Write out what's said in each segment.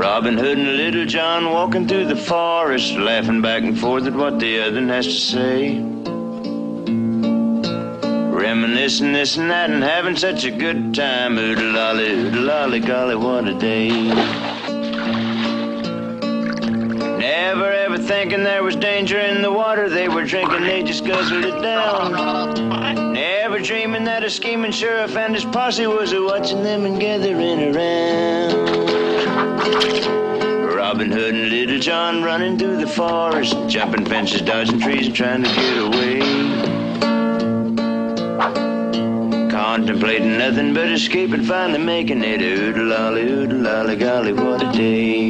Robin Hood and Little John walking through the forest, laughing back and forth at what the other has to say. Reminiscing this and that and having such a good time. Oodle-lolly, golly, what a day. Never ever thinking there was danger in the water they were drinking, they just guzzled it down. Never dreaming that a scheming sheriff and his posse was watching them and gathering around. Robin Hood and Little John running through the forest, jumping fences, dodging trees and trying to get away. Contemplating nothing but escaping, finally making it. Oodle-lolly, golly, what a day.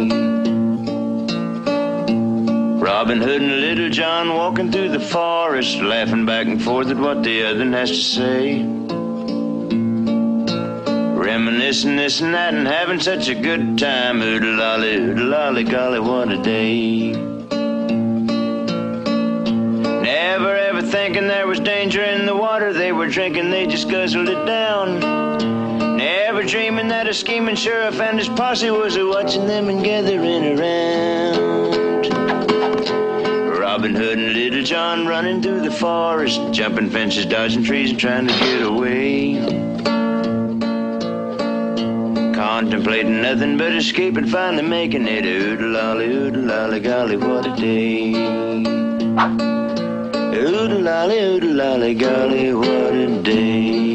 Robin Hood and Little John walking through the forest, laughing back and forth at what the other has to say. Reminiscing this and that and having such a good time. Oodle-lolly, golly, what a day. Never ever thinking there was danger in the water they were drinking, they just guzzled it down. Never dreaming that a scheming sheriff and his posse was watching them and gathering around. Robin Hood and Little John running through the forest, jumping fences, dodging trees and trying to get away. Contemplating nothing but escaping, finally making it. Oodle-lolly, golly, what a day. Oodle-lolly, golly, what a day.